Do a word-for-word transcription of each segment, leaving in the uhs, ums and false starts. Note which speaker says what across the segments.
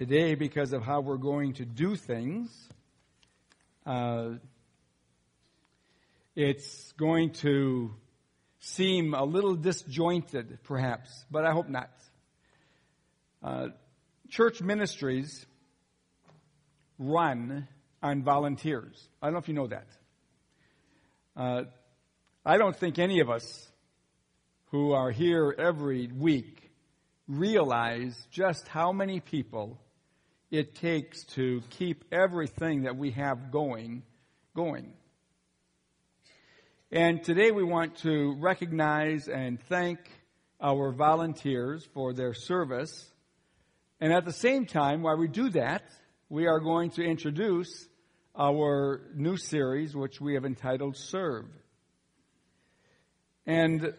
Speaker 1: today, because of how we're going to do things, uh, it's going to seem a little disjointed, perhaps, but I hope not. Uh, church ministries run on volunteers. I don't know if you know that. Uh, I don't think any of us who are here every week realize just how many people it takes to keep everything that we have going, going. And today we want to recognize and thank our volunteers for their service. And at the same time, while we do that, we are going to introduce our new series, which we have entitled Serve. And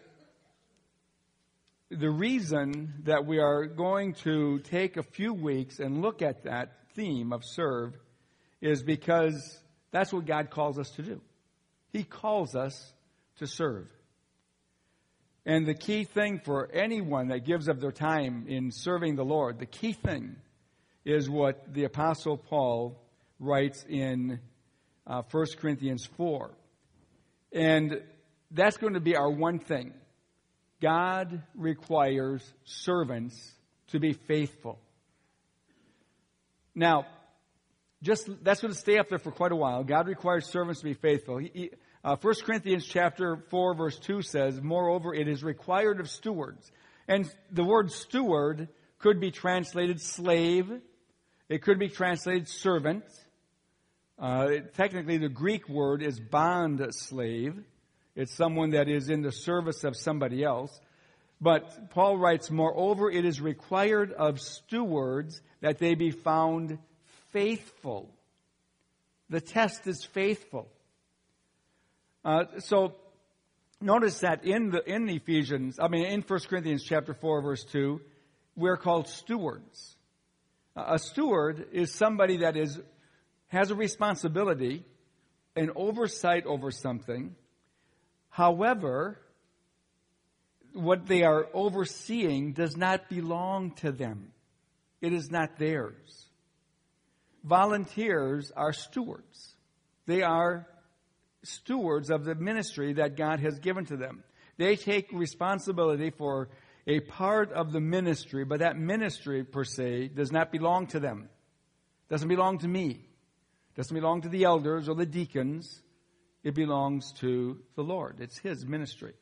Speaker 1: the reason that we are going to take a few weeks and look at that theme of serve is because that's what God calls us to do. He calls us to serve. And the key thing for anyone that gives of their time in serving the Lord, the key thing is what the Apostle Paul writes in uh, First Corinthians four. And that's going to be our one thing. God requires servants to be faithful. Now, just that's going to stay up there for quite a while. God requires servants to be faithful. He, he, uh, First Corinthians chapter four, verse two says, "Moreover, it is required of stewards." And the word steward could be translated slave. It could be translated servant. Uh, technically, the Greek word is bond slave. It's someone that is in the service of somebody else. But Paul writes, "Moreover, it is required of stewards that they be found faithful." The test is faithful. Uh, so notice that in the in Ephesians, I mean in First Corinthians chapter four, verse two, we're called stewards. Uh, a steward is somebody that is has a responsibility, an oversight over something. However, what they are overseeing does not belong to them. It is not theirs. Volunteers are stewards. They are stewards of the ministry that God has given to them. They take responsibility for a part of the ministry, but that ministry per se does not belong to them. Doesn't belong to me. Doesn't belong to the elders or the deacons. It belongs to the Lord. It's His ministry.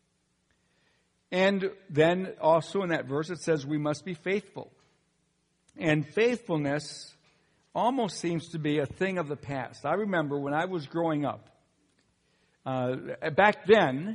Speaker 1: And then also in that verse it says we must be faithful. And faithfulness almost seems to be a thing of the past. I remember when I was growing up, uh, back then,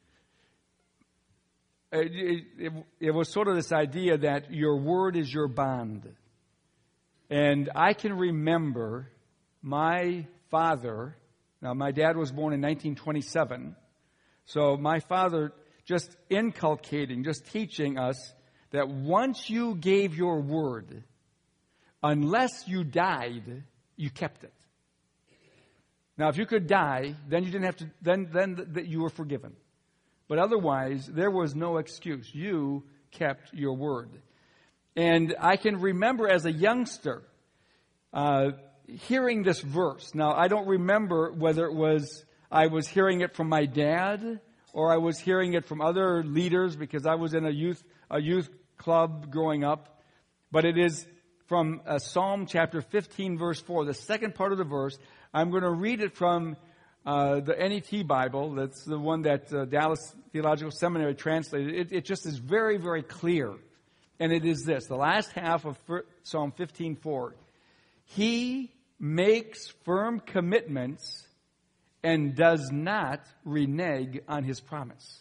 Speaker 1: it, it, it was sort of this idea that your word is your bond. And I can remember my father. Now, my dad was born in nineteen twenty-seven, so my father just inculcating, just teaching us that once you gave your word, unless you died, you kept it. Now, if you could die, then you didn't have to. Then, then that you were forgiven. But otherwise, there was no excuse. You kept your word. And I can remember as a youngster uh, hearing this verse. Now, I don't remember whether it was I was hearing it from my dad or I was hearing it from other leaders because I was in a youth a youth club growing up. But it is from uh, Psalm chapter fifteen, verse four, the second part of the verse. I'm going to read it from uh, the N E T Bible. That's the one that uh, Dallas Theological Seminary translated. It, it just is very, very clear. And it is this, the last half of Psalm fifteen four. He makes firm commitments and does not renege on his promise.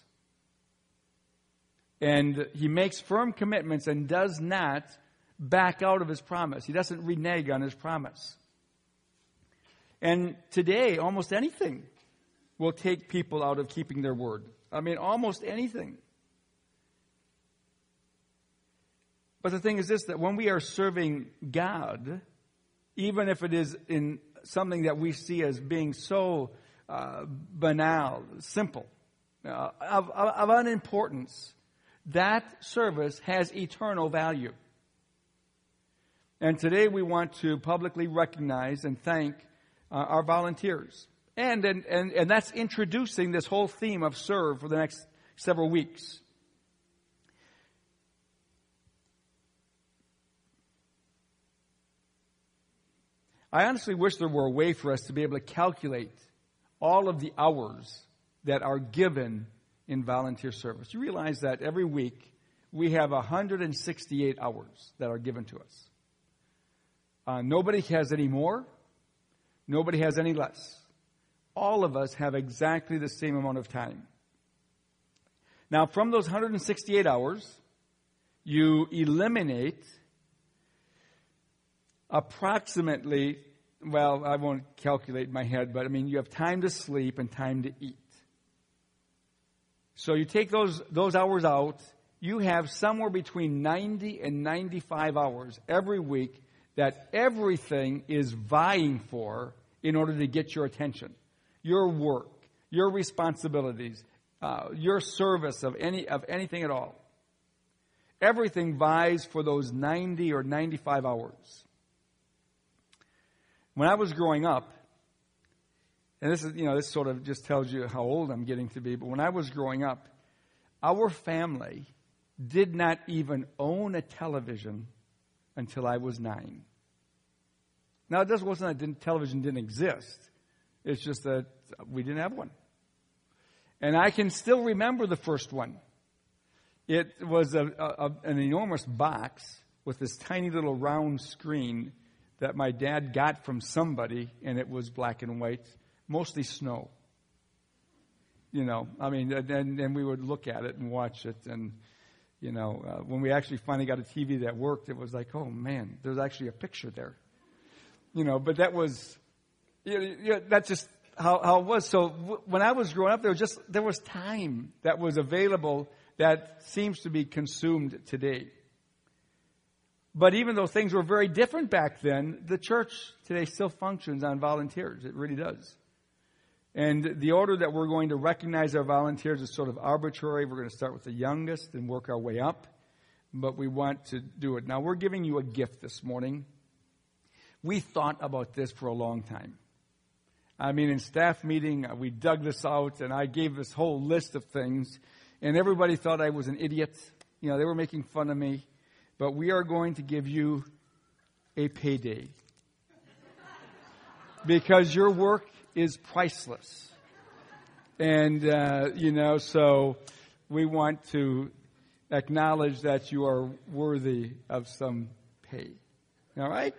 Speaker 1: And he makes firm commitments and does not back out of his promise. He doesn't renege on his promise. And today, almost anything will take people out of keeping their word. I mean, almost anything. But the thing is this, that when we are serving God, even if it is in something that we see as being so uh, banal, simple, uh, of, of, of unimportance, that service has eternal value. And today we want to publicly recognize and thank uh, our volunteers. And, and, and, and that's introducing this whole theme of serve for the next several weeks. I honestly wish there were a way for us to be able to calculate all of the hours that are given in volunteer service. You realize that every week we have one hundred sixty-eight hours that are given to us. Uh, nobody has any more. Nobody has any less. All of us have exactly the same amount of time. Now, from those one hundred sixty-eight hours, you eliminate approximately, well, I won't calculate in my head, but I mean, you have time to sleep and time to eat. So you take those, those hours out, you have somewhere between ninety and ninety-five hours every week that everything is vying for in order to get your attention. Your work, your responsibilities, uh, your service of any of anything at all. Everything vies for those ninety or ninety-five hours. When I was growing up, and this is, you know, this sort of just tells you how old I'm getting to be, but when I was growing up, our family did not even own a television until I was nine. Now, it just wasn't that television didn't exist. It's just that we didn't have one. And I can still remember the first one. It was a, a, an enormous box with this tiny little round screen that my dad got from somebody, and it was black and white, mostly snow. You know, I mean, and, and we would look at it and watch it. And, you know, uh, when we actually finally got a T V that worked, it was like, oh, man, there's actually a picture there. You know, but that was, you know, you know, that's just how, how it was. So w- when I was growing up, there was just, there was time that was available that seems to be consumed today. But even though things were very different back then, the church today still functions on volunteers. It really does. And the order that we're going to recognize our volunteers is sort of arbitrary. We're going to start with the youngest and work our way up. But we want to do it. Now, we're giving you a gift this morning. We thought about this for a long time. I mean, in staff meeting, we dug this out, and I gave this whole list of things. And everybody thought I was an idiot. You know, they were making fun of me. But we are going to give you a payday. Because your work is priceless. And, uh, you know, so we want to acknowledge that you are worthy of some pay. All right?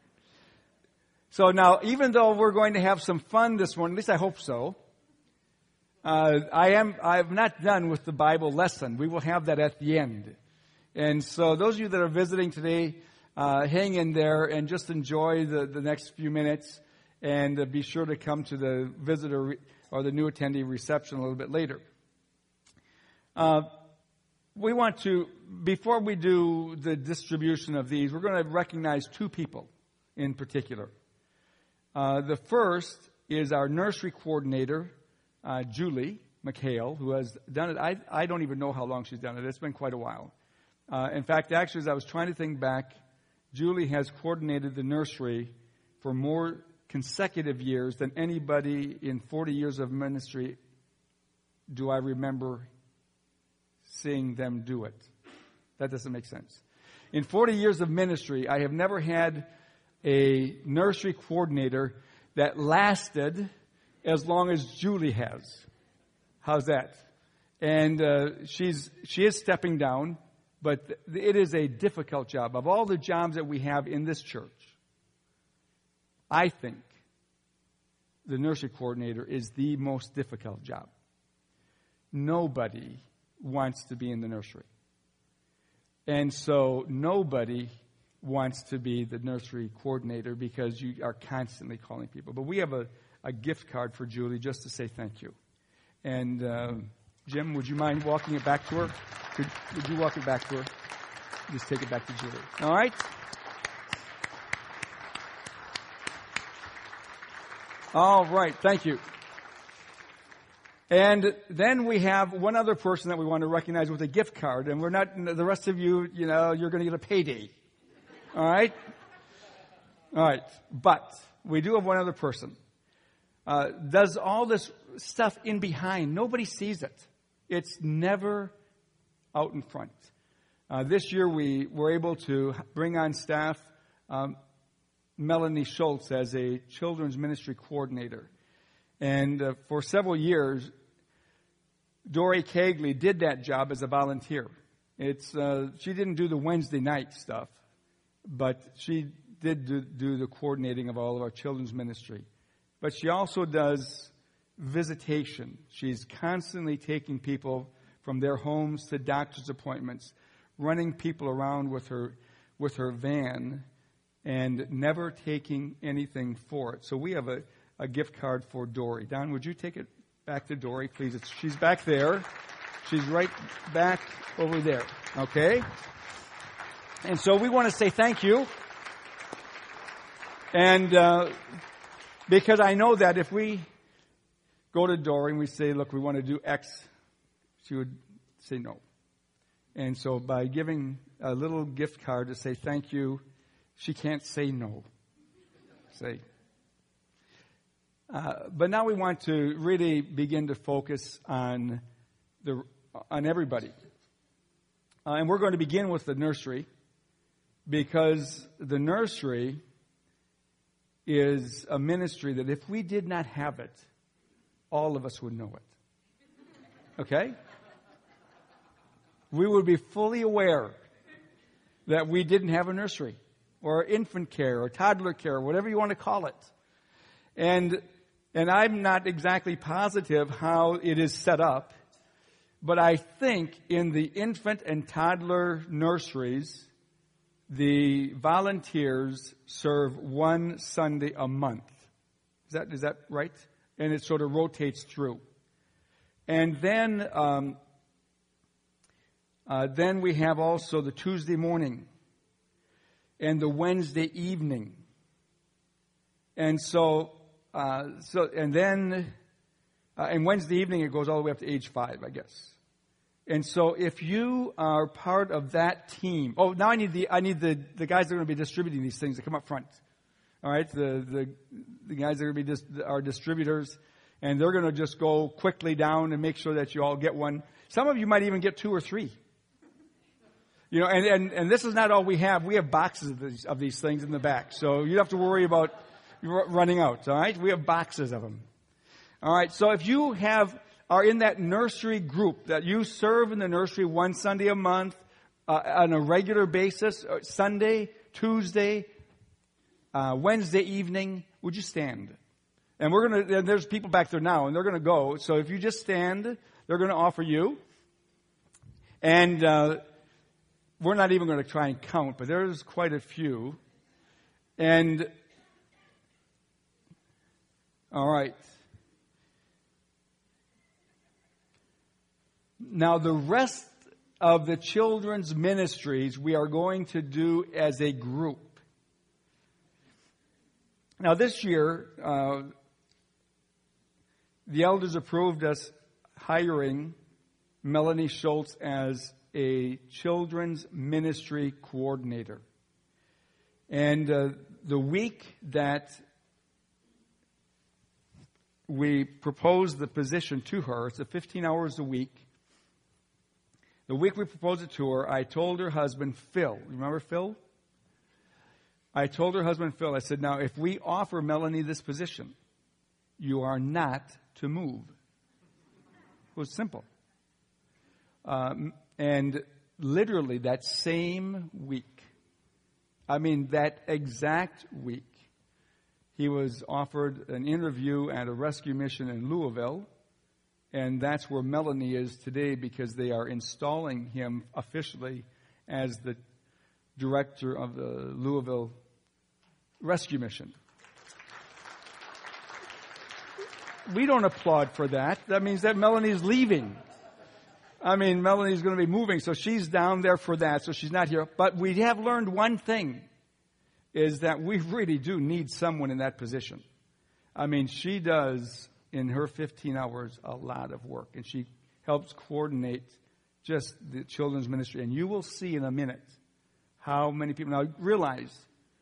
Speaker 1: So now, even though we're going to have some fun this morning, at least I hope so, uh, I am, I'm not done with the Bible lesson. We will have that at the end. And so those of you that are visiting today, uh, hang in there and just enjoy the, the next few minutes. And uh, be sure to come to the visitor re- or the new attendee reception a little bit later. Uh, we want to, before we do the distribution of these, we're going to recognize two people in particular. Uh, the first is our nursery coordinator, uh, Julie McHale, who has done it. I, I don't even know how long she's done it. It's been quite a while. Uh, in fact, actually, as I was trying to think back, Julie has coordinated the nursery for more consecutive years than anybody in forty years of ministry do I remember seeing them do it. That doesn't make sense. In forty years of ministry, I have never had a nursery coordinator that lasted as long as Julie has. How's that? And uh, she's she is stepping down, but it is a difficult job. Of all the jobs that we have in this church, I think the nursery coordinator is the most difficult job. Nobody wants to be in the nursery. And so nobody wants to be the nursery coordinator because you are constantly calling people. But we have a, a gift card for Julie just to say thank you. And uh, Jim, would you mind walking it back to her? Could, would you walk it back to her? Just take it back to Julie. All right? All right. Thank you. And then we have one other person that we want to recognize with a gift card. And we're not, the rest of you, you know, you're going to get a payday. All right? All right. But we do have one other person. Uh, does all this stuff in behind. Nobody sees it. It's never out in front. Uh, this year we were able to bring on staff um, Melanie Schultz as a children's ministry coordinator. And uh, for several years, Dory Cagley did that job as a volunteer. It's uh, she didn't do the Wednesday night stuff, but she did do, do the coordinating of all of our children's ministry. But she also does visitation. She's constantly taking people from their homes to doctor's appointments, running people around with her with her van, and never taking anything for it. So we have a, a gift card for Dory. Don, would you take it back to Dory, please? It's, she's back there. She's right back over there. Okay? And so we want to say thank you. And uh, because I know that if we go to Dory and we say, look, we want to do X, she would say no. And so by giving a little gift card to say thank you, she can't say no. Say. Uh, but now we want to really begin to focus on the on everybody. Uh, and we're going to begin with the nursery, because the nursery is a ministry that if we did not have it, all of us would know it. Okay? We would be fully aware that we didn't have a nursery, or infant care, or toddler care, whatever you want to call it. And and I'm not exactly positive how it is set up, but I think in the infant and toddler nurseries, the volunteers serve one Sunday a month. Is that is that right? And it sort of rotates through. And then um, uh, then we have also the Tuesday morning and the Wednesday evening. And so, uh, so and then, uh, and Wednesday evening it goes all the way up to age five, I guess. And so, if you are part of that team, oh, now I need the I need the, the guys that are going to be distributing these things to come up front. All right, the the, the guys that are going to be dis, our distributors, and they're going to just go quickly down and make sure that you all get one. Some of you might even get two or three. You know, and, and, and this is not all we have. We have boxes of these, of these things in the back. So you don't have to worry about running out, all right? We have boxes of them. All right, so if you have are in that nursery group, that you serve in the nursery one Sunday a month uh, on a regular basis, Sunday, Tuesday, uh, Wednesday evening, would you stand? And we're going to, there's people back there now, and they're going to go. So if you just stand, they're going to offer you. And uh we're not even going to try and count, but there's quite a few. And, all right. Now, the rest of the children's ministries we are going to do as a group. Now, this year, uh, the elders approved us hiring Melanie Schultz as a children's ministry coordinator. And uh, the week that we proposed the position to her, it's a fifteen hours a week. The week we proposed it to her, I told her husband, Phil, remember Phil? I told her husband, Phil, I said, now if we offer Melanie this position, you are not to move. It was simple. Um, And literally that same week, I mean that exact week, he was offered an interview at a rescue mission in Louisville. And that's where Melanie is today, because they are installing him officially as the director of the Louisville rescue mission. We don't applaud for that. That means that Melanie's leaving. I mean, Melanie's going to be moving, so she's down there for that, so she's not here. But we have learned one thing, is that we really do need someone in that position. I mean, she does, in her fifteen hours, a lot of work, and she helps coordinate just the children's ministry. And you will see in a minute how many people. Now, realize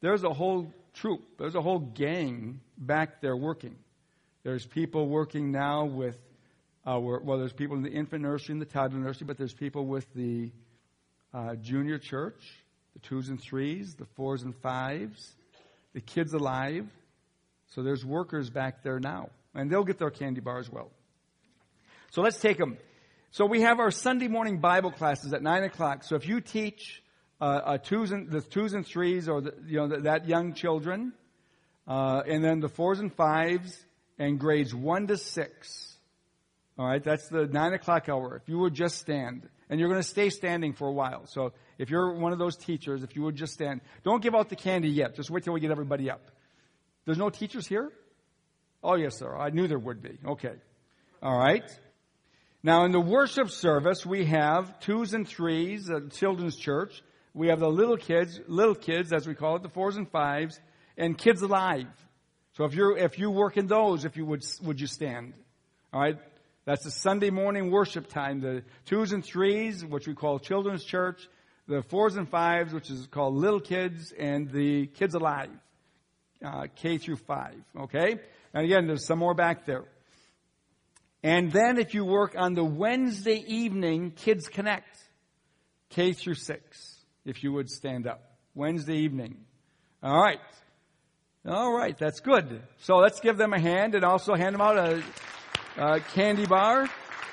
Speaker 1: there's a whole troop, there's a whole gang back there working. There's people working now with, uh, well, there's people in the infant nursery and the toddler nursery, but there's people with the uh, junior church, the twos and threes, the fours and fives, the Kids Alive. So there's workers back there now, and they'll get their candy bar as well. So let's take them. So we have our Sunday morning Bible classes at nine o'clock. So if you teach uh, uh, twos and the twos and threes, or the, you know the, that young children, uh, and then the fours and fives, and grades one to six. All right, that's the nine o'clock hour. If you would just stand, and you're going to stay standing for a while. So if you're one of those teachers, if you would just stand, don't give out the candy yet. Just wait till we get everybody up. There's no teachers here? Oh yes, sir. I knew there would be. Okay. All right. Now, in the worship service, we have twos and threes, uh, children's church. We have the little kids, little kids, as we call it, the fours and fives, and Kids Alive. So if you're if you work in those, if you would would you stand? All right, that's the Sunday morning worship time. The twos and threes, which we call children's church, the fours and fives, which is called little kids, and the Kids Alive, uh, K through five. Okay, and again, there's some more back there. And then if you work on the Wednesday evening Kids Connect, K through six, if you would stand up. Wednesday evening. All right. All right, that's good. So let's give them a hand and also hand them out a, a candy bar.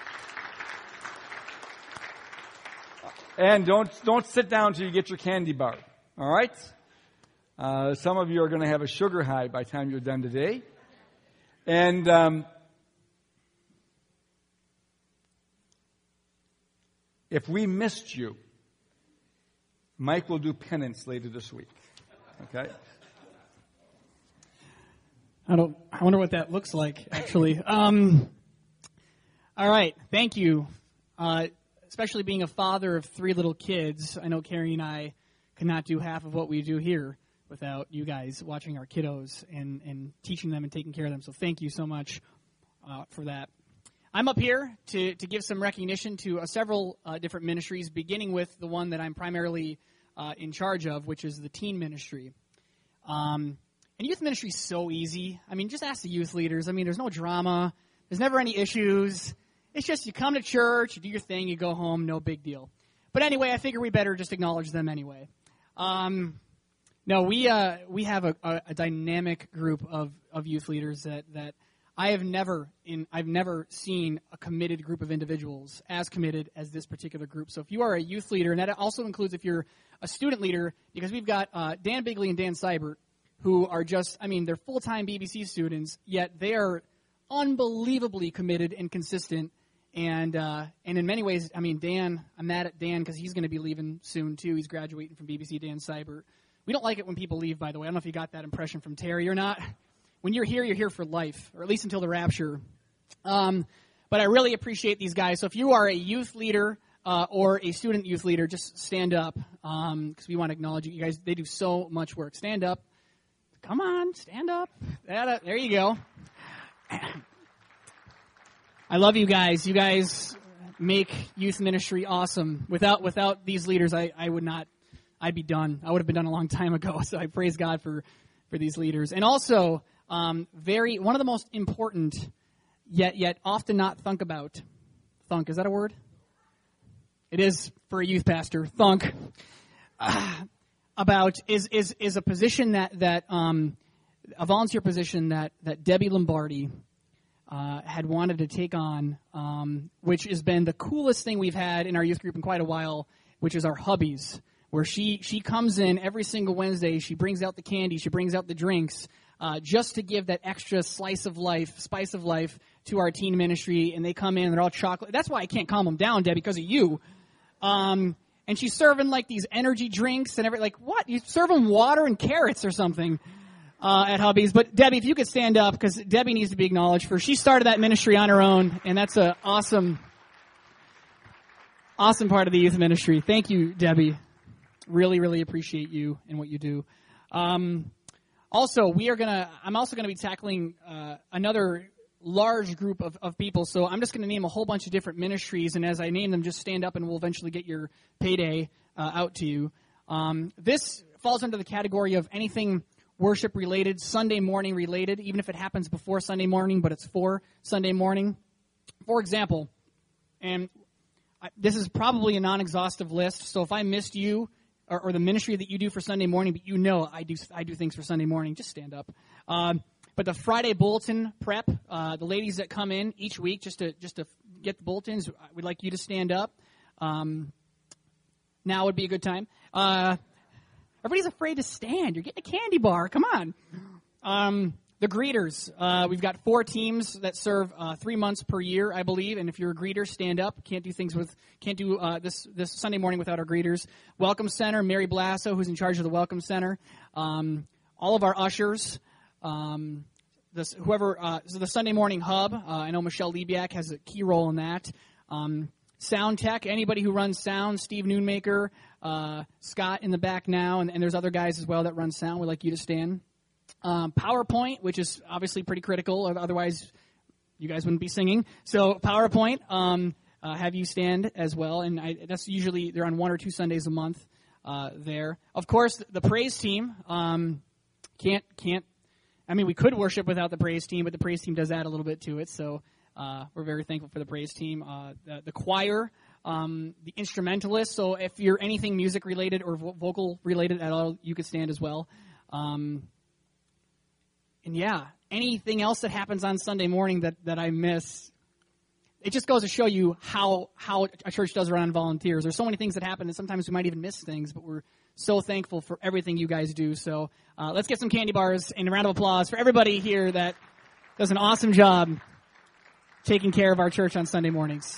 Speaker 1: And don't don't sit down until you get your candy bar. All right? Uh, some of you are going to have a sugar high by the time you're done today. And... Um, If we missed you, Mike will do penance later this week. Okay?
Speaker 2: I don't. I wonder what that looks like, actually. Um, all right. Thank you. Uh, especially being a father of three little kids, I know Carrie and I cannot do half of what we do here without you guys watching our kiddos and, and teaching them and taking care of them. So thank you so much uh, for that. I'm up here to, to give some recognition to uh, several uh, different ministries, beginning with the one that I'm primarily uh, in charge of, which is the teen ministry. Um, and youth ministry is so easy. I mean, just ask the youth leaders. I mean, there's no drama. There's never any issues. It's just you come to church, you do your thing, you go home, no big deal. But anyway, I figure we better just acknowledge them anyway. Um, no, we uh, we have a, a, a dynamic group of, of youth leaders that that. I have never in I've never seen a committed group of individuals as committed as this particular group. So if you are a youth leader, and that also includes if you're a student leader, because we've got uh, Dan Bigley and Dan Seibert, who are just, I mean, they're full-time B B C students, yet they are unbelievably committed and consistent. And uh, and in many ways, I mean, Dan, I'm mad at Dan because he's going to be leaving soon, too. He's graduating from B B C, Dan Seibert. We don't like it when people leave, by the way. I don't know if you got that impression from Terry or not. When you're here, you're here for life, or at least until the rapture. Um, but I really appreciate these guys. So if you are a youth leader uh, or a student youth leader, just stand up because um, we want to acknowledge you. You guys, they do so much work. Stand up. Come on, stand up. There you go. I love you guys. You guys make youth ministry awesome. Without without these leaders, I, I would not, I'd be done. I would have been done a long time ago. So I praise God for, for these leaders. And also... Um, very one of the most important, yet yet often not thunk about. Thunk, is that a word? It is for a youth pastor. Thunk uh, about is is is a position that that um, a volunteer position that that Debbie Lombardi uh, had wanted to take on, um, which has been the coolest thing we've had in our youth group in quite a while, which is our hubbies, where she she comes in every single Wednesday. She brings out the candy. She brings out the drinks. Uh, just to give that extra slice of life, spice of life to our teen ministry, and they come in, they're all chocolate. That's why I can't calm them down, Debbie, because of you. Um, and she's serving like these energy drinks and everything. Like, what? You serve them water and carrots or something uh, at Hubby's. But Debbie, if you could stand up, because Debbie needs to be acknowledged for she started that ministry on her own, and that's an awesome, awesome part of the youth ministry. Thank you, Debbie. Really, really appreciate you and what you do. Um, Also, we are gonna. I'm also gonna be tackling uh, another large group of, of people. So I'm just gonna name a whole bunch of different ministries, and as I name them, just stand up, and we'll eventually get your payday uh, out to you. Um, this falls under the category of anything worship related, Sunday morning related, even if it happens before Sunday morning, but it's for Sunday morning. For example, and I, this is probably a non-exhaustive list, so if I missed you or, or the ministry that you do for Sunday morning, but you know I do I do things for Sunday morning, just stand up. Um, but the Friday bulletin prep, uh, the ladies that come in each week just to just to get the bulletins, we'd like you to stand up. Um, now would be a good time. Uh, everybody's afraid to stand. You're getting a candy bar. Come on. Um, the greeters. Uh, we've got four teams that serve uh, three months per year, I believe. And if you're a greeter, stand up. Can't do things with. Can't do uh, this this Sunday morning without our greeters. Welcome Center. Mary Blasso, who's in charge of the Welcome Center. Um, all of our ushers. Um, this, whoever. Uh, so the Sunday morning hub. Uh, I know Michelle Liebiak has a key role in that. Um, Sound tech, anybody who runs sound, Steve Noonmaker, uh, Scott in the back now, and, and there's other guys as well that run sound. We'd like you to stand. Um, PowerPoint, which is obviously pretty critical, otherwise you guys wouldn't be singing. So PowerPoint, um, uh, have you stand as well, and I, that's usually they're on one or two Sundays a month uh, there. Of course, the praise team um, can't can't. I mean, we could worship without the praise team, but the praise team does add a little bit to it. So. Uh, we're very thankful for the praise team, uh, the, the choir, um, the instrumentalists. So if you're anything music related or vo- vocal related at all, you could stand as well. Um, and yeah, anything else that happens on Sunday morning that, that I miss, it just goes to show you how how a church does run on volunteers. There's so many things that happen, and sometimes we might even miss things, but we're so thankful for everything you guys do. So uh, let's get some candy bars and a round of applause for everybody here that does an awesome job taking care of our church on Sunday mornings.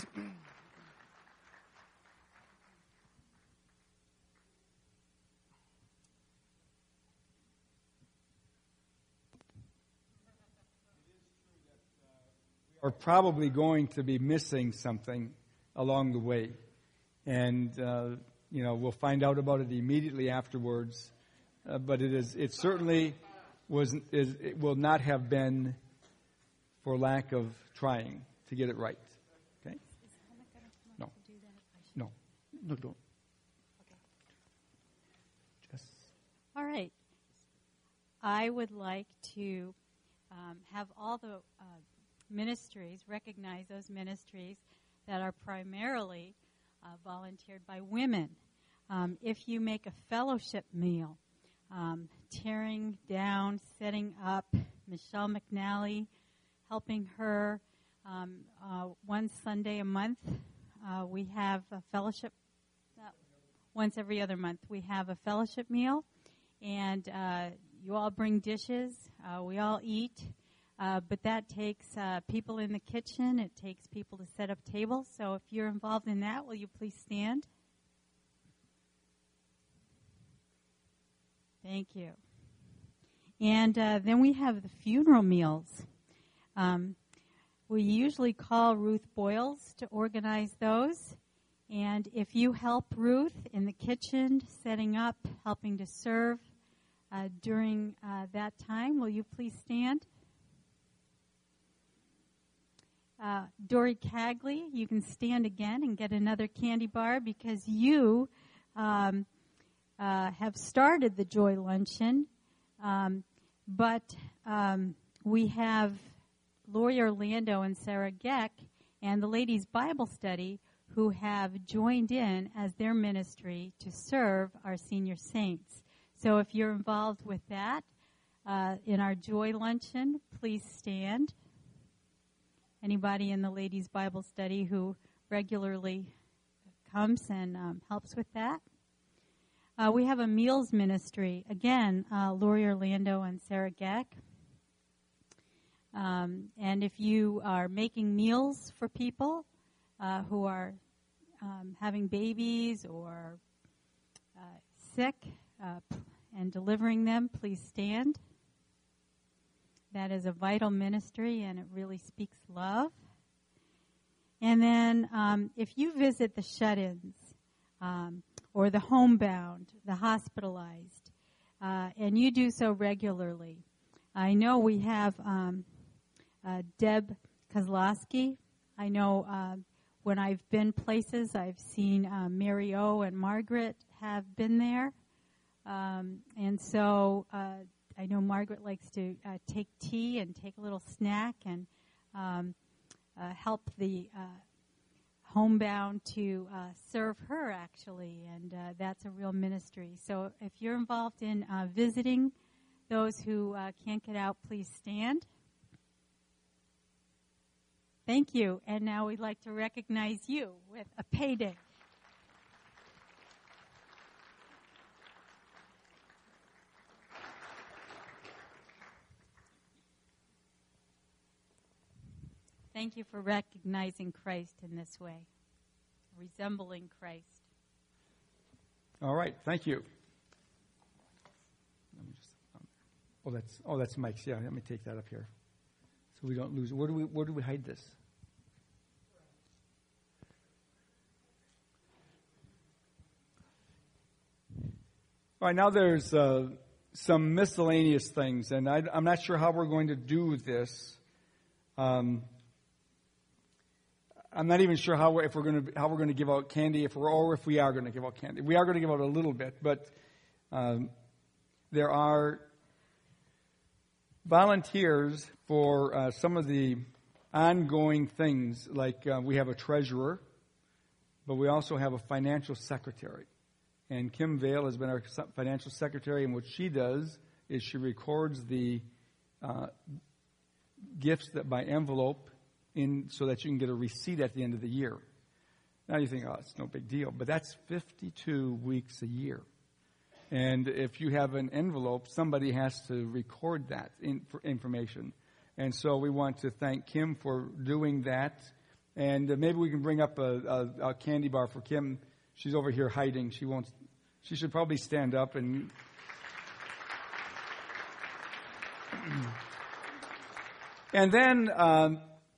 Speaker 1: We're probably going to be missing something along the way. And, uh, you know, we'll find out about it immediately afterwards. Uh, but it is, it certainly was, is, it will not have been for lack of trying to get it right. Okay? No. No. No, don't.
Speaker 3: Okay.
Speaker 1: Just.
Speaker 3: All right. I would like to um, have all the uh, ministries, recognize those ministries that are primarily uh, volunteered by women. Um, if you make a fellowship meal, um, tearing down, setting up, Michelle McNally, helping her um, uh, one Sunday a month. Uh, we have a fellowship, uh, once every other month, we have a fellowship meal, and uh, you all bring dishes, uh, we all eat, uh, but that takes uh, people in the kitchen, it takes people to set up tables, so if you're involved in that, will you please stand? Thank you. And uh, then we have the funeral meals. Um, we usually call Ruth Boyles to organize those. And if you help Ruth in the kitchen, setting up, helping to serve uh, during uh, that time, will you please stand? Uh, Dory Cagley, you can stand again and get another candy bar because you um, uh, have started the Joy Luncheon. Um, but um, we have Lori Orlando and Sarah Geck and the Ladies' Bible Study who have joined in as their ministry to serve our senior saints. So if you're involved with that uh, in our Joy Luncheon, please stand. Anybody in the Ladies' Bible Study who regularly comes and um, helps with that. Uh, we have a meals ministry. Again, uh, Lori Orlando and Sarah Geck. Um, and if you are making meals for people uh, who are um, having babies or uh, sick uh, and delivering them, please stand. That is a vital ministry, and it really speaks love. And then um, if you visit the shut-ins um, or the homebound, the hospitalized, uh, and you do so regularly, I know we have um, uh, Deb Kozlowski. I know uh, when I've been places, I've seen uh, Mary O and Margaret have been there. Um, and so uh, I know Margaret likes to uh, take tea and take a little snack and um, uh, help the uh, homebound to uh, serve her, actually, and uh, that's a real ministry. So if you're involved in uh, visiting those who uh, can't get out, please stand. Thank you. And now we'd like to recognize you with a payday. Thank you for recognizing Christ in this way, resembling Christ.
Speaker 1: All right, thank you. Let me just, um, oh, that's oh, that's Mike's. Yeah, let me take that up here, so we don't lose. Where do we where do we hide this? All right, now there's uh, some miscellaneous things, and I, I'm not sure how we're going to do this. Um, I'm not even sure how we're, if we're going to how we're going to give out candy, if we're or if we are going to give out candy. We are going to give out a little bit, but um, there are volunteers for uh, some of the ongoing things. Like uh, we have a treasurer, but we also have a financial secretary. And Kim Vale has been our financial secretary, and what she does is she records the uh, gifts that by envelope. In, so that you can get a receipt at the end of the year. Now you think, oh, it's no big deal. But that's fifty-two weeks a year. And if you have an envelope, somebody has to record that in, for information. And so we want to thank Kim for doing that. And uh, maybe we can bring up a, a, a candy bar for Kim. She's over here hiding. She won't. She should probably stand up and... and then... Um,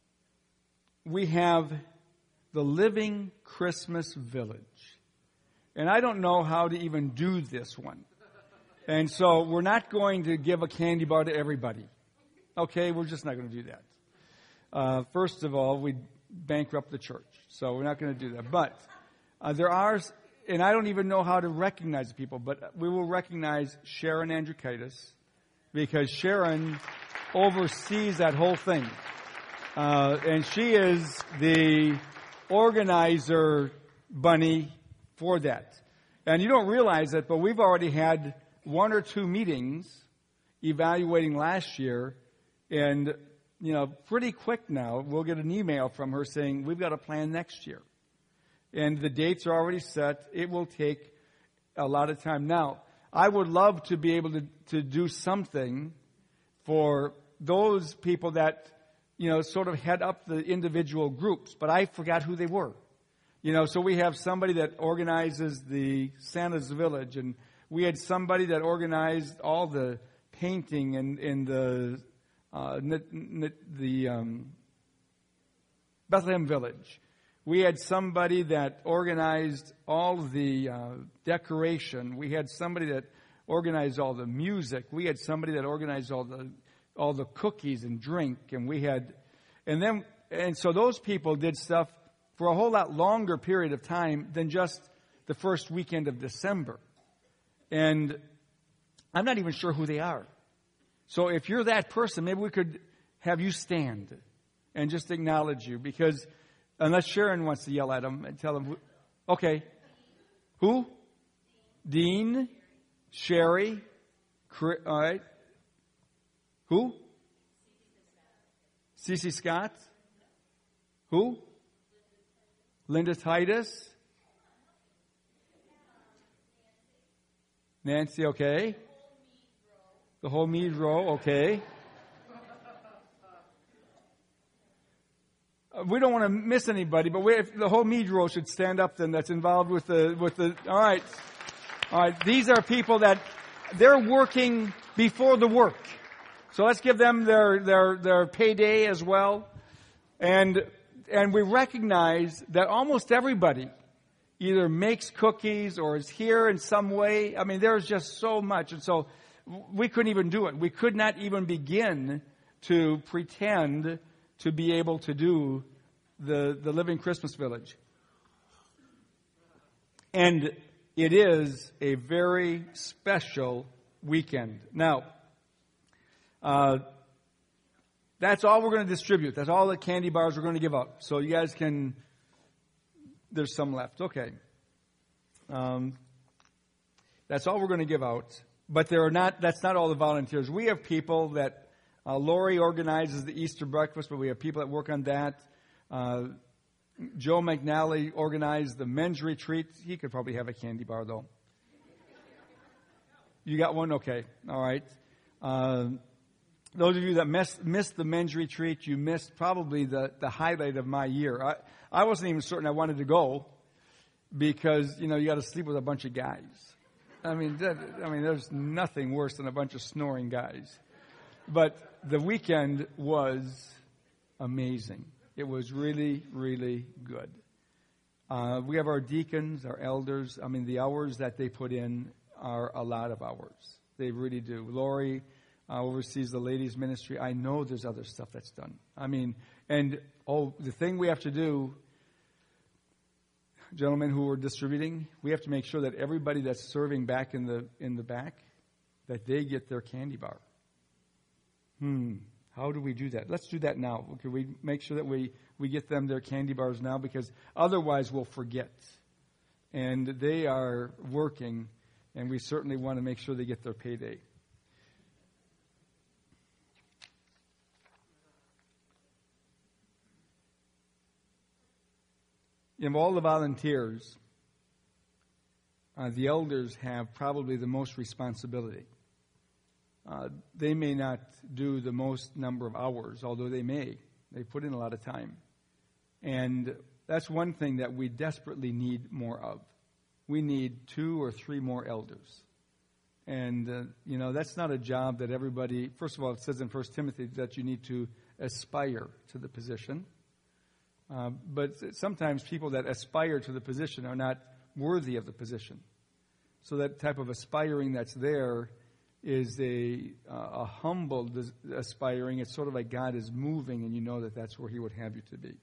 Speaker 1: we have the Living Christmas Village. And I don't know how to even do this one. And so we're not going to give a candy bar to everybody. Okay, we're just not going to do that. Uh, first of all, we'd bankrupt the church. So we're not going to do that. But uh, there are, and I don't even know how to recognize the people, but we will recognize Sharon Andrukaitis because Sharon oversees that whole thing. Uh, and she is the organizer bunny for that. And you don't realize it, but we've already had one or two meetings evaluating last year. And, you know, pretty quick now, we'll get an email from her saying, we've got a plan next year. And the dates are already set. It will take a lot of time. Now, I would love to be able to, to do something for those people that, you know, sort of head up the individual groups, but I forgot who they were. You know, so we have somebody that organizes the Santa's Village, and we had somebody that organized all the painting and, and the uh, the um, Bethlehem Village. We had somebody that organized all the uh, decoration. We had somebody that organized all the music. We had somebody that organized all the all the cookies and drink, and we had, and then, and so those people did stuff for a whole lot longer period of time than just the first weekend of December. And I'm not even sure who they are. So if you're that person, maybe we could have you stand and just acknowledge you, because unless Sharon wants to yell at them and tell them, okay, who? Dean, Sherry, all right. Who? Cece Scott. Who? Linda Titus. Nancy, okay. The whole Mead Row, okay. Uh, we don't want to miss anybody, but we, if the whole Mead Row should stand up then that's involved with the, with the, all right. All right, these are people that, they're working before the work. So let's give them their, their, their payday as well. And, and we recognize that almost everybody either makes cookies or is here in some way. I mean, there's just so much. And so we couldn't even do it. We could not even begin to pretend to be able to do the, the Living Christmas Village. And it is a very special weekend. Now, uh, that's all we're going to distribute. That's all the candy bars we're going to give up. So you guys can, there's some left. Okay. Um, that's all we're going to give out. But there are not, that's not all the volunteers. We have people that, uh, Lori organizes the Easter breakfast, but we have people that work on that. Uh, Joe McNally organized the men's retreat. He could probably have a candy bar, though. You got one? Okay. All right. Uh, those of you that missed, missed the men's retreat, you missed probably the, the highlight of my year. I, I wasn't even certain I wanted to go because, you know, you got to sleep with a bunch of guys. I mean, that, I mean, there's nothing worse than a bunch of snoring guys. But the weekend was amazing. It was really, really good. Uh, we have our deacons, our elders. I mean, the hours that they put in are a lot of hours. They really do. Lori uh, oversees the ladies' ministry. I know there's other stuff that's done. I mean, and, oh, the thing we have to do, gentlemen who are distributing, we have to make sure that everybody that's serving back in the in the back, that they get their candy bar. Hmm. How do we do that? Let's do that now. Can we make sure that we, we get them their candy bars now? Because otherwise we'll forget. And they are working, and we certainly want to make sure they get their payday. Of all the volunteers, uh, the elders have probably the most responsibility. Uh, they may not do the most number of hours, although they may. They put in a lot of time. And that's one thing that we desperately need more of. We need two or three more elders. And, uh, you know, that's not a job that everybody, first of all, it says in First Timothy that you need to aspire to the position. Uh, but sometimes people that aspire to the position are not worthy of the position. So that type of aspiring that's there is a, uh, a humble aspiring. It's sort of like God is moving and you know that that's where he would have you to be.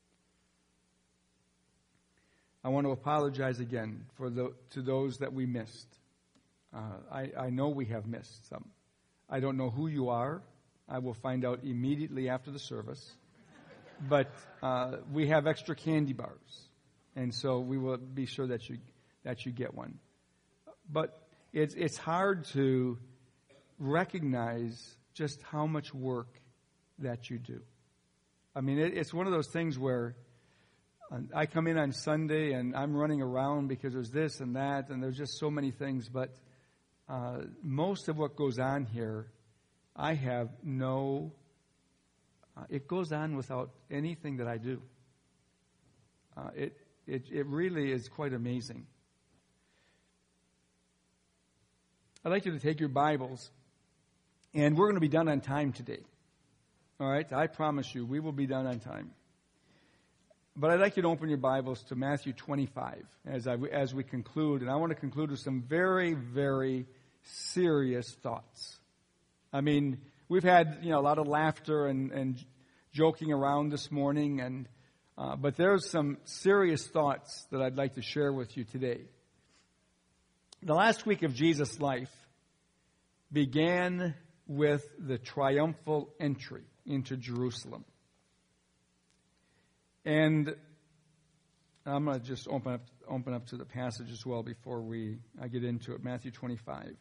Speaker 1: I want to apologize again for the, to those that we missed. Uh, I, I know we have missed some. I don't know who you are. I will find out immediately after the service. But uh, we have extra candy bars, and so we will be sure that you that you get one. But it's it's hard to recognize just how much work that you do. I mean, it, it's one of those things where I come in on Sunday and I'm running around because there's this and that, and there's just so many things. But uh, most of what goes on here, I have no. Uh, it goes on without anything that I do. Uh, it, it it really is quite amazing. I'd like you to take your Bibles, and we're going to be done on time today. All right? I promise you, we will be done on time. But I'd like you to open your Bibles to Matthew twenty-five as I, as we conclude, and I want to conclude with some very, very serious thoughts. I mean, we've had, you know, a lot of laughter and, and joking around this morning, and uh, but there's some serious thoughts that I'd like to share with you today. The last week of Jesus' life began with the triumphal entry into Jerusalem. And I'm going to just open up open up to the passage as well before we I get into it. Matthew twenty-five.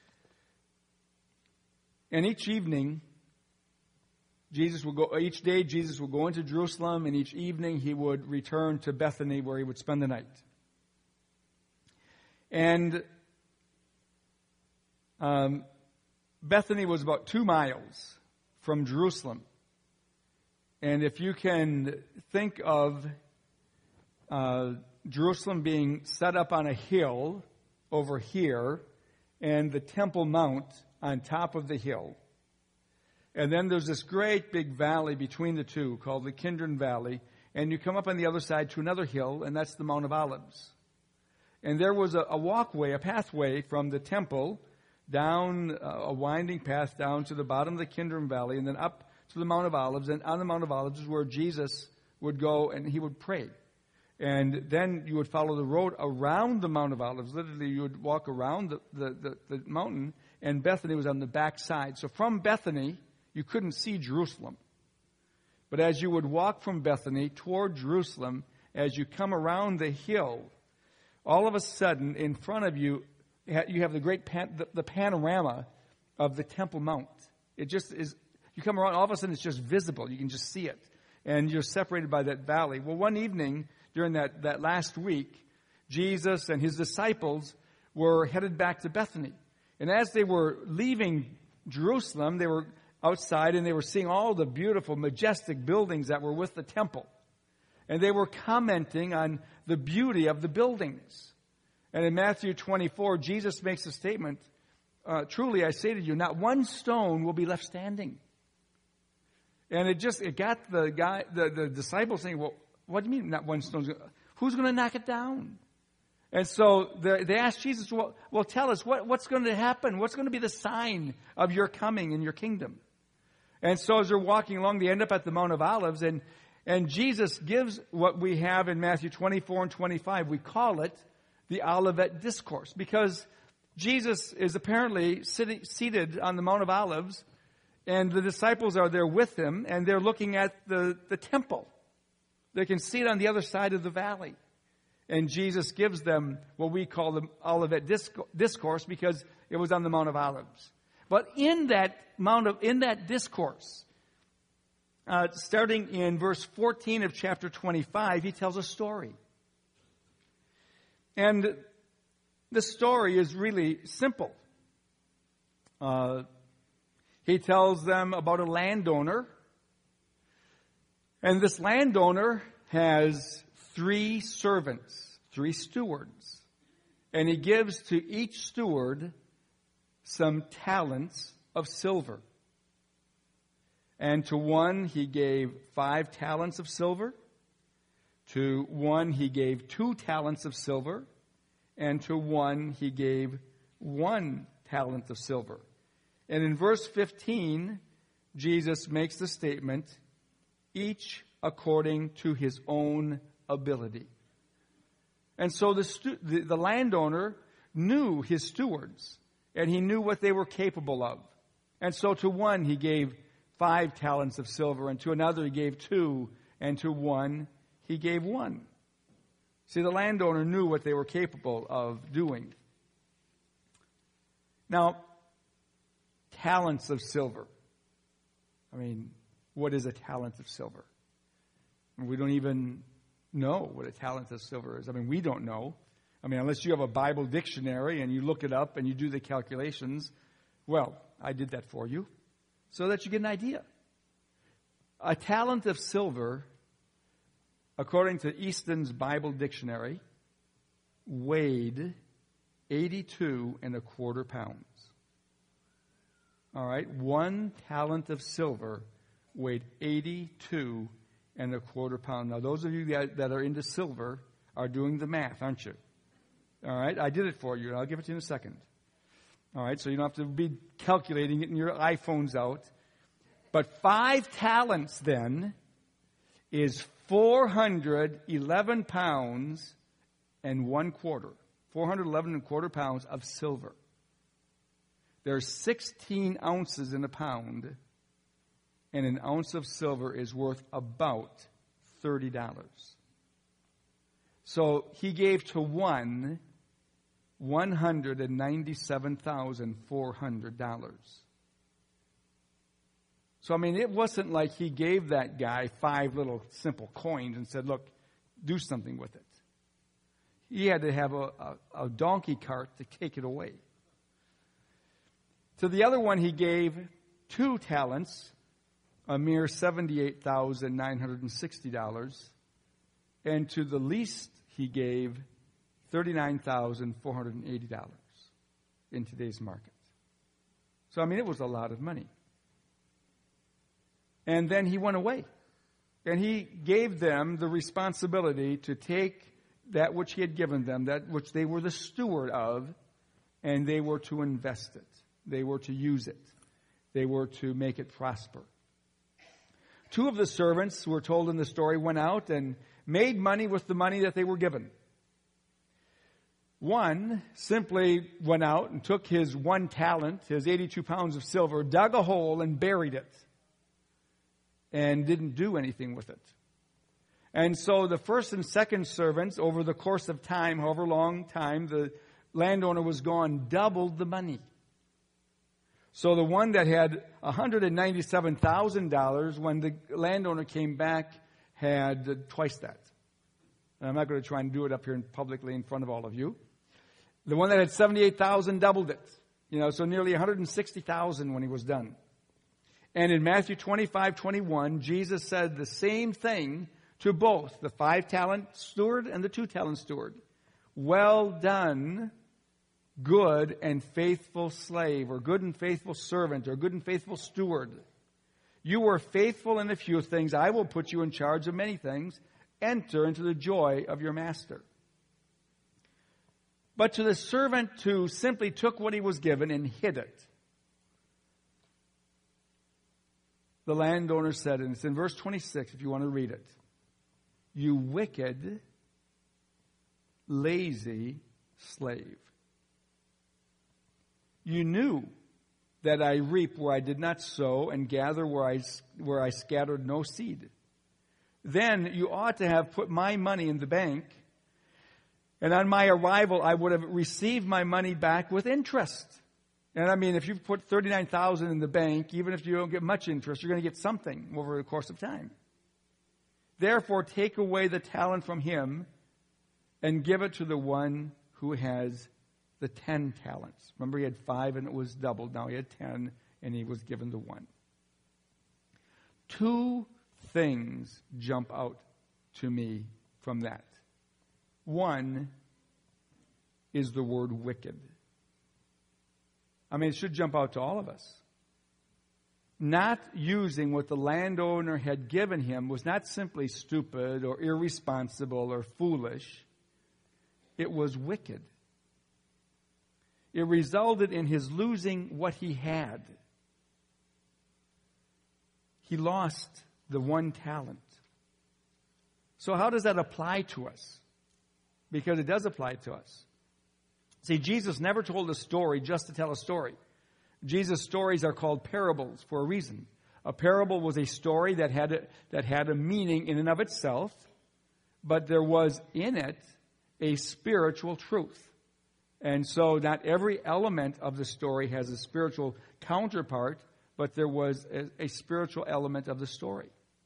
Speaker 1: And each evening, Jesus would go. Each day, Jesus would go into Jerusalem, and each evening he would return to Bethany, where he would spend the night. And um, Bethany was about two miles from Jerusalem. And if you can think of uh, Jerusalem being set up on a hill over here, and the Temple Mount on top of the hill. And then there's this great big valley between the two called the Kidron Valley. And you come up on the other side to another hill, and that's the Mount of Olives. And there was a, a walkway, a pathway from the temple down, uh, a winding path down to the bottom of the Kidron Valley, and then up to the Mount of Olives. And on the Mount of Olives is where Jesus would go and he would pray. And then you would follow the road around the Mount of Olives. Literally, you would walk around the, the, the, the mountain, and Bethany was on the back side. So from Bethany, you couldn't see Jerusalem. But as you would walk from Bethany toward Jerusalem, as you come around the hill, all of a sudden, in front of you, you have the great pan, the, the panorama of the Temple Mount. It just is, you come around, all of a sudden it's just visible. You can just see it. And you're separated by that valley. Well, one evening during that, that last week, Jesus and his disciples were headed back to Bethany. And as they were leaving Jerusalem, they were outside and they were seeing all the beautiful, majestic buildings that were with the temple. And they were commenting on the beauty of the buildings. And in Matthew twenty-four, Jesus makes a statement, uh, truly I say to you, not one stone will be left standing. And it just, it got the guy, the, the disciples saying, well, what do you mean not one stone? Who's going to knock it down? And so the, they asked Jesus, well, well tell us, what, what's going to happen? What's going to be the sign of your coming in your kingdom? And so as they're walking along, they end up at the Mount of Olives, and, and Jesus gives what we have in Matthew twenty-four and twenty-five. We call it the Olivet Discourse, because Jesus is apparently sitting, seated on the Mount of Olives, and the disciples are there with him, and they're looking at the, the temple. They can see it on the other side of the valley. And Jesus gives them what we call the Olivet Discourse, because it was on the Mount of Olives. But in that Mount of, in that discourse, uh, starting in verse fourteen of chapter twenty-five, he tells a story. And the story is really simple. Uh, he tells them about a landowner. And this landowner has three servants, three stewards. And he gives to each steward some talents of silver. And to one he gave five talents of silver. To one he gave two talents of silver. And to one he gave one talent of silver. And in verse fifteen, Jesus makes the statement, each according to his own ability. And so the, stu- the, the landowner knew his stewards, and he knew what they were capable of. And so to one he gave five talents of silver, and to another he gave two, and to one he gave one. See, the landowner knew what they were capable of doing. Now, talents of silver. I mean, what is a talent of silver? We don't even know what a talent of silver is. I mean, we don't know. I mean, unless you have a Bible dictionary and you look it up and you do the calculations. Well, I did that for you so that you get an idea. A talent of silver, according to Easton's Bible Dictionary, weighed eighty-two and a quarter pounds. All right, one talent of silver weighed eighty-two and a quarter pound. Now, those of you that, that are into silver are doing the math, aren't you? All right, I did it for you, and I'll give it to you in a second. All right, so you don't have to be calculating, getting your iPhones out. But five talents, then, is four hundred eleven pounds and one quarter. four hundred eleven and a quarter pounds of silver. There's sixteen ounces in a pound, and an ounce of silver is worth about thirty dollars. So he gave to one one hundred ninety-seven thousand four hundred dollars. So, I mean, it wasn't like he gave that guy five little simple coins and said, look, do something with it. He had to have a, a, a donkey cart to take it away. To the other one, he gave two talents, a mere seventy-eight thousand nine hundred sixty dollars. And to the least, he gave thirty-nine thousand four hundred eighty dollars in today's market. So, I mean, it was a lot of money. And then he went away. And he gave them the responsibility to take that which he had given them, that which they were the steward of, and they were to invest it. They were to use it. They were to make it prosper. Two of the servants, we're told in the story, went out and made money with the money that they were given. One simply went out and took his one talent, his eighty-two pounds of silver, dug a hole and buried it, and didn't do anything with it. And so the first and second servants, over the course of time, however long time the landowner was gone, doubled the money. So the one that had one hundred ninety-seven thousand dollars, when the landowner came back, had twice that. And I'm not going to try and do it up here publicly in front of all of you. The one that had seventy-eight thousand doubled it. You know, so nearly one hundred sixty thousand when he was done. And in Matthew twenty-five twenty-one, Jesus said the same thing to both the five-talent steward and the two-talent steward. Well done, good and faithful slave, or good and faithful servant, or good and faithful steward. You were faithful in a few things. I will put you in charge of many things. Enter into the joy of your master. But to the servant who simply took what he was given and hid it, the landowner said, and it's in verse twenty-six if you want to read it, you wicked, lazy slave. You knew that I reap where I did not sow and gather where I, where I scattered no seed. Then you ought to have put my money in the bank, and on my arrival I would have received my money back with interest. And I mean, if you put thirty-nine thousand dollars in the bank, even if you don't get much interest, you're going to get something over the course of time. Therefore, take away the talent from him and give it to the one who has the ten talents. Remember, he had five and it was doubled. Now he had ten and he was given the one. Two things jump out to me from that. One is the word wicked. I mean, it should jump out to all of us. Not using what the landowner had given him was not simply stupid or irresponsible or foolish. It was wicked. It resulted in his losing what he had. He lost the one talent. So how does that apply to us? Because it does apply to us. See, Jesus never told a story just to tell a story. Jesus' stories are called parables for a reason. A parable was a story that had a, that had a meaning in and of itself, but there was in it a spiritual truth. And so not every element of the story has a spiritual counterpart, but there was a, a spiritual element of the story.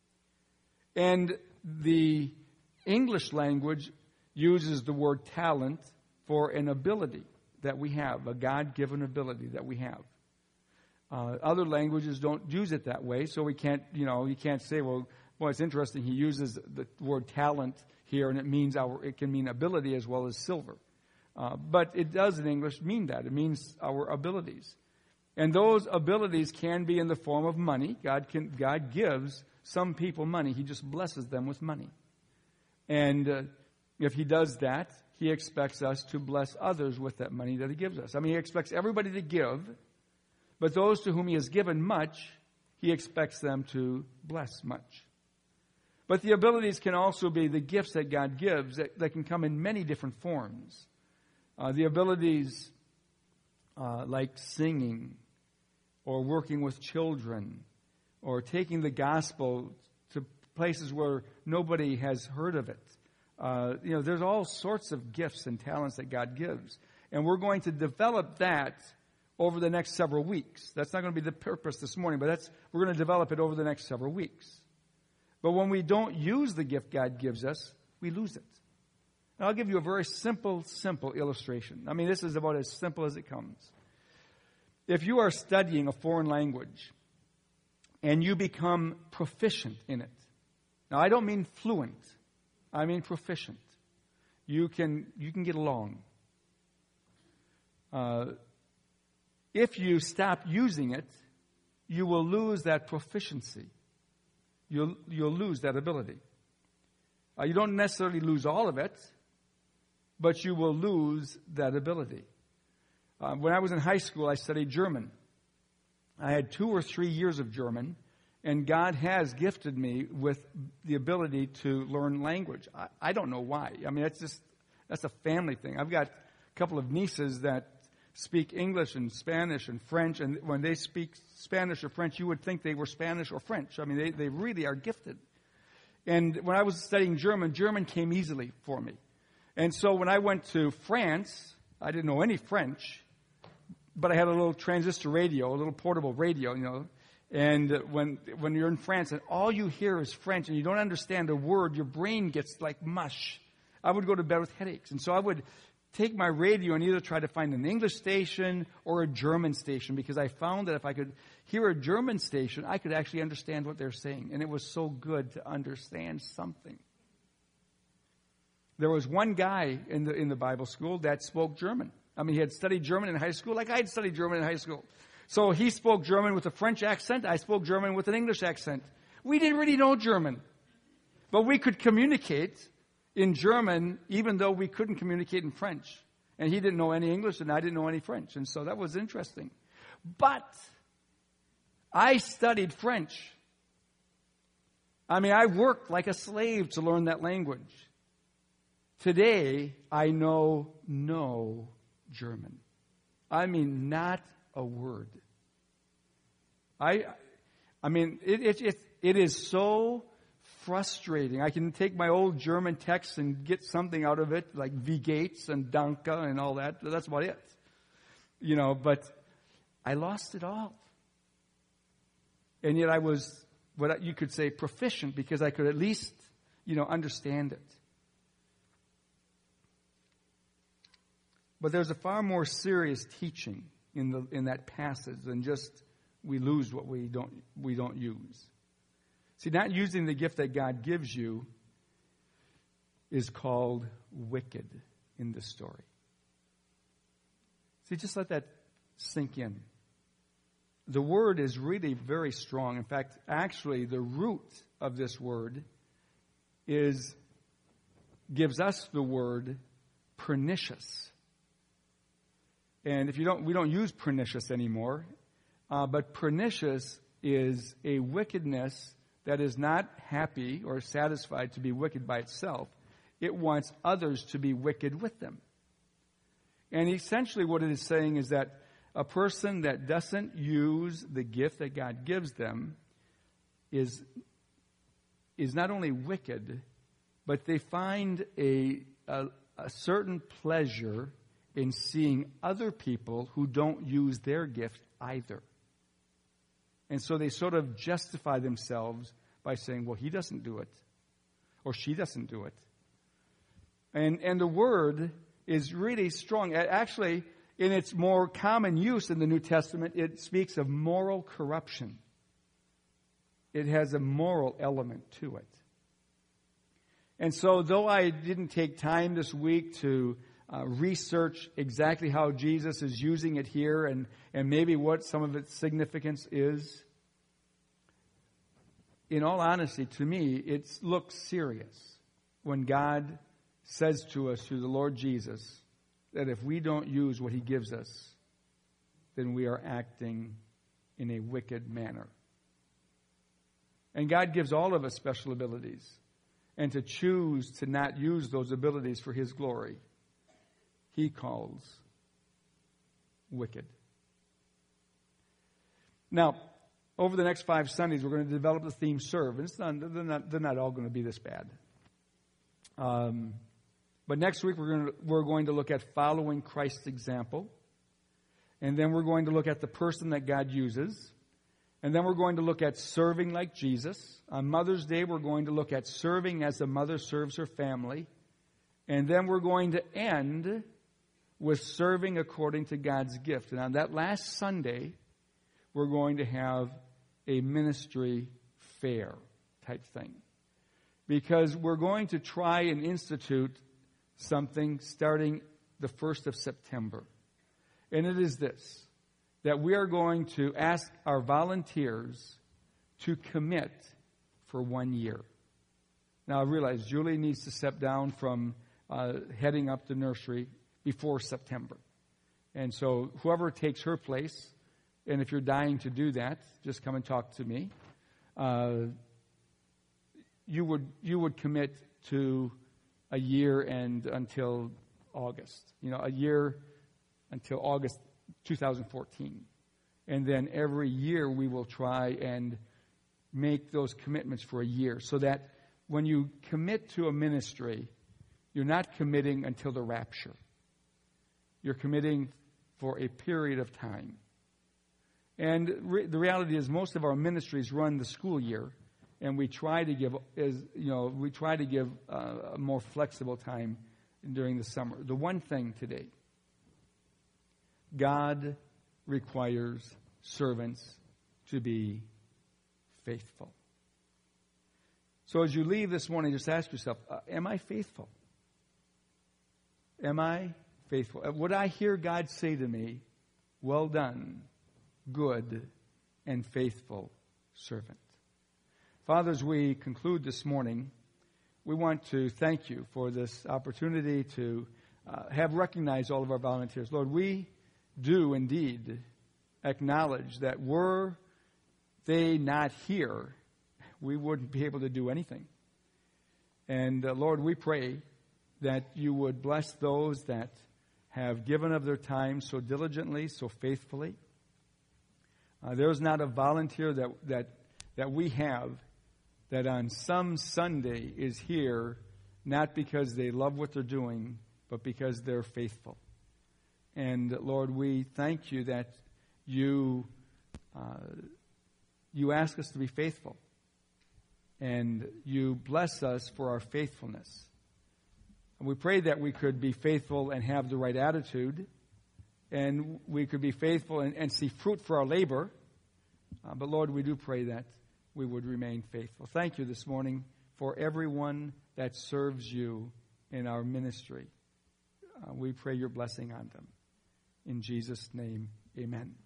Speaker 1: And the English language uses the word talent for an ability that we have, a God-given ability that we have. Uh, other languages don't use it that way, so we can't, you know, you can't say, well, well, it's interesting. He uses the word talent here, and it means our, it can mean ability as well as silver. Uh, but it does in English mean that. It means our abilities. And those abilities can be in the form of money. God can, God gives some people money. He just blesses them with money. And uh, if he does that, he expects us to bless others with that money that he gives us. I mean, he expects everybody to give, but those to whom he has given much, he expects them to bless much. But the abilities can also be the gifts that God gives that, that can come in many different forms. Uh, the abilities uh, like singing or working with children or taking the gospel to places where nobody has heard of it. Uh, you know, there's all sorts of gifts and talents that God gives. And we're going to develop that over the next several weeks. That's not going to be the purpose this morning, but that's we're going to develop it over the next several weeks. But when we don't use the gift God gives us, we lose it. And I'll give you a very simple, simple illustration. I mean, this is about as simple as it comes. If you are studying a foreign language and you become proficient in it, now I don't mean fluent, I mean proficient. You can you can get along. Uh, if you stop using it, you will lose that proficiency. You'll you'll lose that ability. Uh, you don't necessarily lose all of it, but you will lose that ability. Uh, when I was in high school, I studied German. I had two or three years of German, And God has gifted me with the ability to learn language. I, I don't know why. I mean, that's just, that's a family thing. I've got a couple of nieces that speak English and Spanish and French, and when they speak Spanish or French, you would think they were Spanish or French. I mean, they, they really are gifted. And when I was studying German, German came easily for me. And so when I went to France, I didn't know any French, but I had a little transistor radio, a little portable radio, you know. And when when you're in France and all you hear is French and you don't understand a word, your brain gets like mush. I would go to bed with headaches. And so I would take my radio and either try to find an English station or a German station, because I found that if I could hear a German station, I could actually understand what they're saying. And it was so good to understand something. There was one guy in the in the Bible school that spoke German. I mean, he had studied German in high school like I had studied German in high school. So he spoke German with a French accent. I spoke German with an English accent. We didn't really know German. But we could communicate in German even though we couldn't communicate in French. And he didn't know any English and I didn't know any French. And so that was interesting. But I studied French. I mean, I worked like a slave to learn that language. Today, I know no German. I mean, not a word. I, I mean, it, it, it, it is so frustrating. I can take my old German text and get something out of it, like Wie geht's and Danke and all that. That's about it. You know, but I lost it all. And yet I was, what you could say, proficient, because I could at least, you know, understand it. But there's a far more serious teaching in the in that passage than just we lose what we don't we don't use. See, not using the gift that God gives you is called wicked in this story. See, just let that sink in. The word is really very strong. In fact, actually, the root of this word is gives us the word pernicious. And if you don't, we don't use pernicious anymore. Uh, but pernicious is a wickedness that is not happy or satisfied to be wicked by itself. It wants others to be wicked with them. And essentially what it is saying is that a person that doesn't use the gift that God gives them is, is not only wicked, but they find a, a, a certain pleasure in seeing other people who don't use their gift either. And so they sort of justify themselves by saying, well, he doesn't do it, or she doesn't do it. And and the word is really strong. Actually, in its more common use in the New Testament, it speaks of moral corruption. It has a moral element to it. And so though I didn't take time this week to Uh, research exactly how Jesus is using it here and, and maybe what some of its significance is, in all honesty, to me, it looks serious when God says to us through the Lord Jesus that if we don't use what he gives us, then we are acting in a wicked manner. And God gives all of us special abilities. And to choose to not use those abilities for his glory, he calls wicked. Now, over the next five Sundays, we're going to develop the theme serve. And it's not, they're, not, they're not all going to be this bad. Um, but next week, we're going, to, we're going to look at following Christ's example. And then we're going to look at the person that God uses. And then we're going to look at serving like Jesus. On Mother's Day, we're going to look at serving as a mother serves her family. And then we're going to end with serving according to God's gift. And on that last Sunday, we're going to have a ministry fair type thing. Because we're going to try and institute something starting the first of September. And it is this, that we are going to ask our volunteers to commit for one year. Now I realize Julie needs to step down from uh, heading up the nursery before September. And so whoever takes her place, and if you're dying to do that, just come and talk to me. uh, you would you would commit to a year and until August. You know, a year until August two thousand fourteen. And then every year we will try and make those commitments for a year, so that when you commit to a ministry, you're not committing until the rapture. You're committing for a period of time. And re- the reality is, most of our ministries run the school year, and we try to give, is you know, we try to give uh, a more flexible time during the summer. The one thing today, God requires servants to be faithful. So as you leave this morning, just ask yourself, uh, am I faithful? Am I faithful? Would I hear God say to me, well done, good and faithful servant? Father, as we conclude this morning, we want to thank you for this opportunity to uh, have recognized all of our volunteers. Lord, we do indeed acknowledge that were they not here, we wouldn't be able to do anything. And uh, Lord, we pray that you would bless those that have given of their time so diligently, so faithfully. Uh, there's not a volunteer that, that, that we have that on some Sunday is here not because they love what they're doing, but because they're faithful. And Lord, we thank you that you uh, you ask us to be faithful, and you bless us for our faithfulness. And we pray that we could be faithful and have the right attitude, and we could be faithful and, and see fruit for our labor. Uh, but Lord, we do pray that we would remain faithful. Thank you this morning for everyone that serves you in our ministry. Uh, we pray your blessing on them. In Jesus' name, amen.